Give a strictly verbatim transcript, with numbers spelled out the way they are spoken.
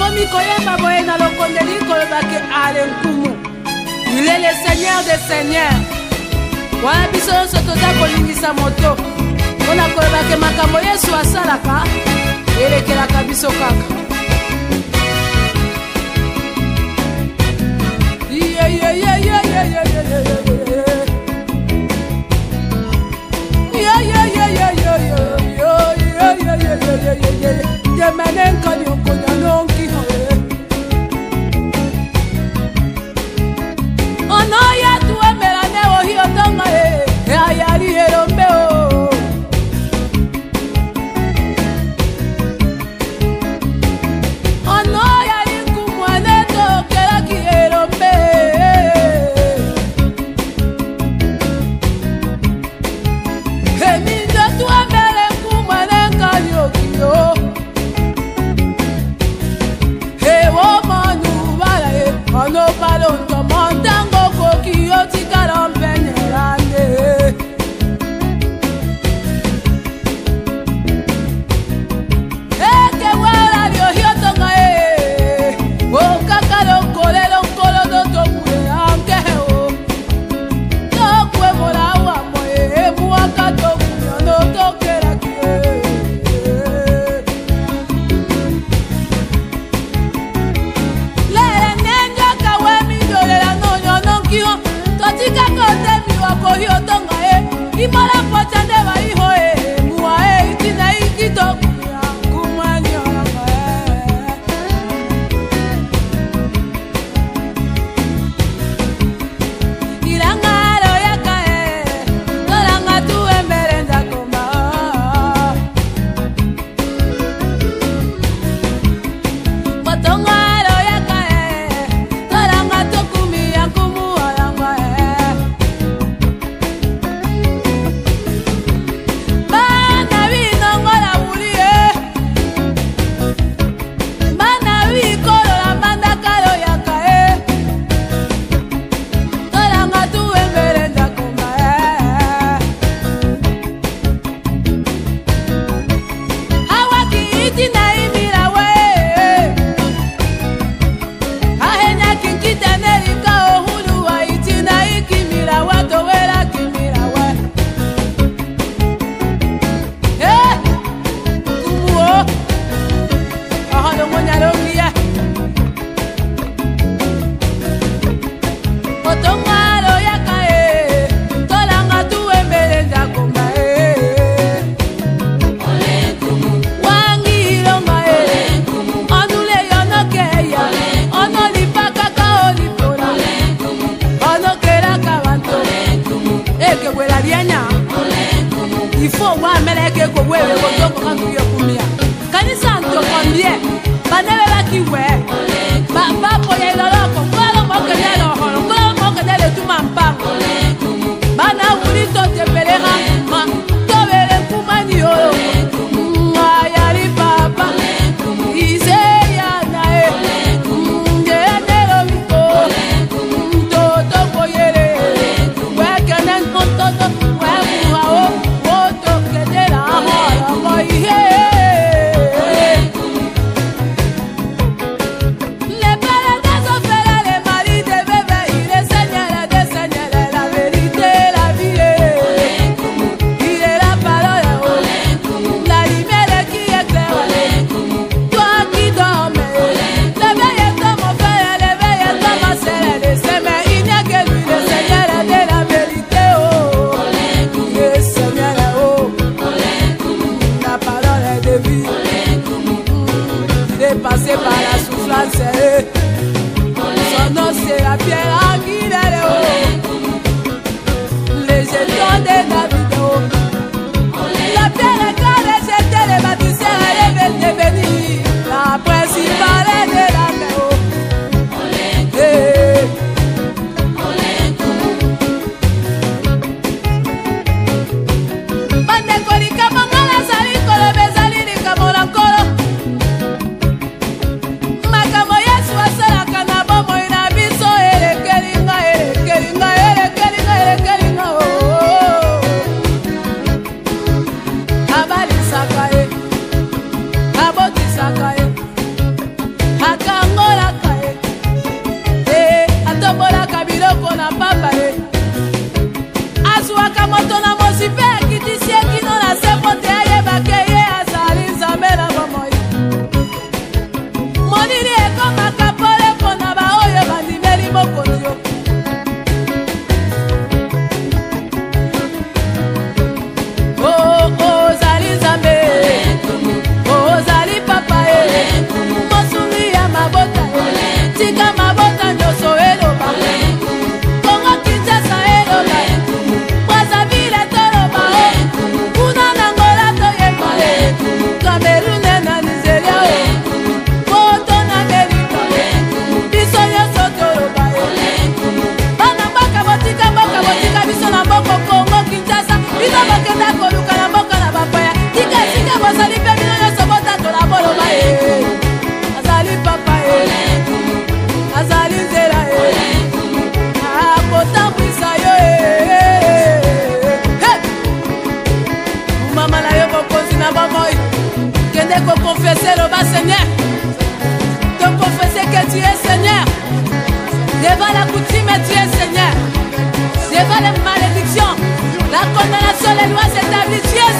Il est le Seigneur des Seigneurs. Wana biso nyonso toza kolingisa moto mpona koloba ke makambo Yesu asalaka elekelaka biso kaka. Yeah, yeah, yeah, yeah, yeah, yeah, yeah, yeah, yeah. Yeah, yeah, yeah, yeah, yeah, yeah, yeah, yeah, yeah, yeah, yeah, yeah. Yemene nkani okonya nonki hoe. Ono ya tuwe melane o hiyo tonga e. Ya yari helombe o. Ono yari kumwane tokera ki helombe. Hemi ndo tuwe mele kumwane nkani okiyo. He wo manu bala e. Ono palonto montango. Yo tikara mpenyerande eke wala lyo hiotonga e o kakalo kolelo kolo do tokwe anke o tokwe mola wa moe muaka tokwe no tokera kie lele nenga kawe mi dolela no no no kio Tika kote miwa kohi otonga e Imala pocha neba iho e Mua e itina ikitoku ya kumani oranga e Iranga alo yaka e Tolanga tuwe merenda komba Potonga alo yaka e Tolanga tokumi ya kumu oranga e Il faut voir meleke ko wewe ko toko kantu ya kumia kanisa nto kwambie banele la kiwe ba ba ko ya loloko kwalo mo kenelo holo kwalo mo kenele tuma mpango bana ulito tepelera ma tobele kumani yo ayali papa ise ya nae ngenelo miko toto ko yele wekenen kontoto webuhao Passé par la souffrance, son nom c'est la pierre angulaire, les jetons de David, la pierre quand les jetés les bâtisseurs, elle est devenue la principale de la maison. Makamo Yesu asala kana bomo ina biso elekele azali pe bino nyonso botatola boloba ye azali papa ye azali nzela ye akotambwisa yo mama na yo bokonzi na bomoi kende kokonfese loba Seigneur te confesser que tu es Seigneur devant la coutume tu es Seigneur devant les malédictions la condamnation les lois s'établissent tu es